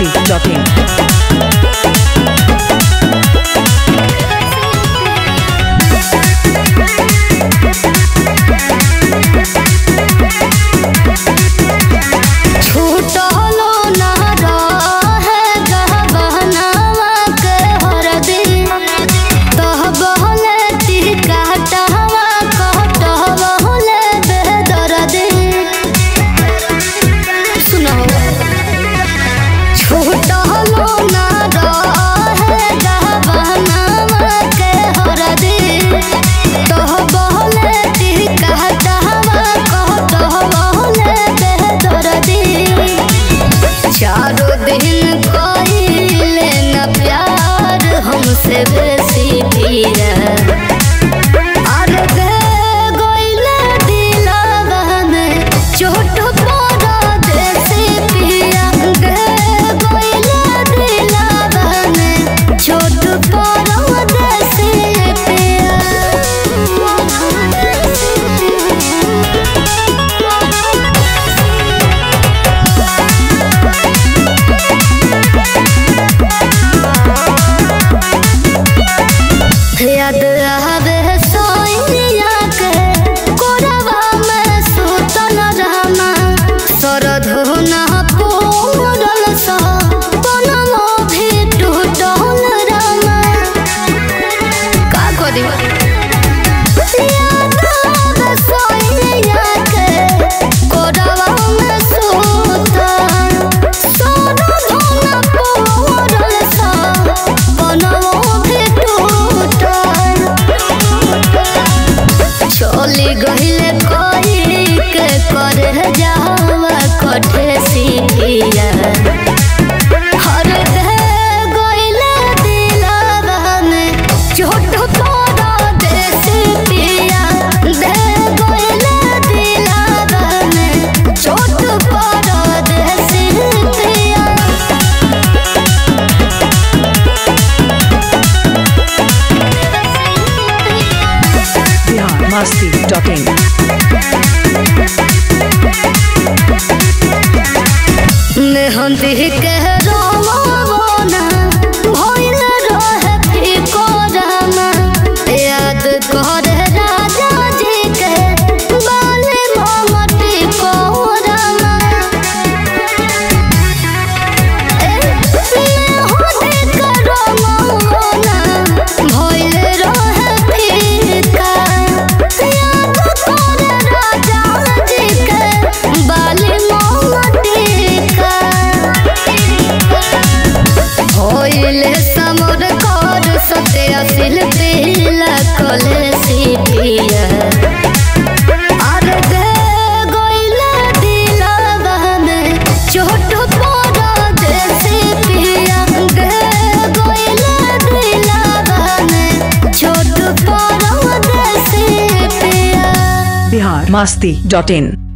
biharmasti.in biharmasti.in मेहंदी के रोना भइल रहे फिको रामा याद कर राजा जी के बाले मोमटी को रामा मेहंदी के रोना भइल रहे फिका याद कर राजा जी के बाले मोमटी समर कर सत्या शिल्पी लखले सीटिया और दे गइला दिलवा में चोट पड़ा देसी पिया दे गइला दिलवा में चोट पड़ा देसी पिया biharmasti.in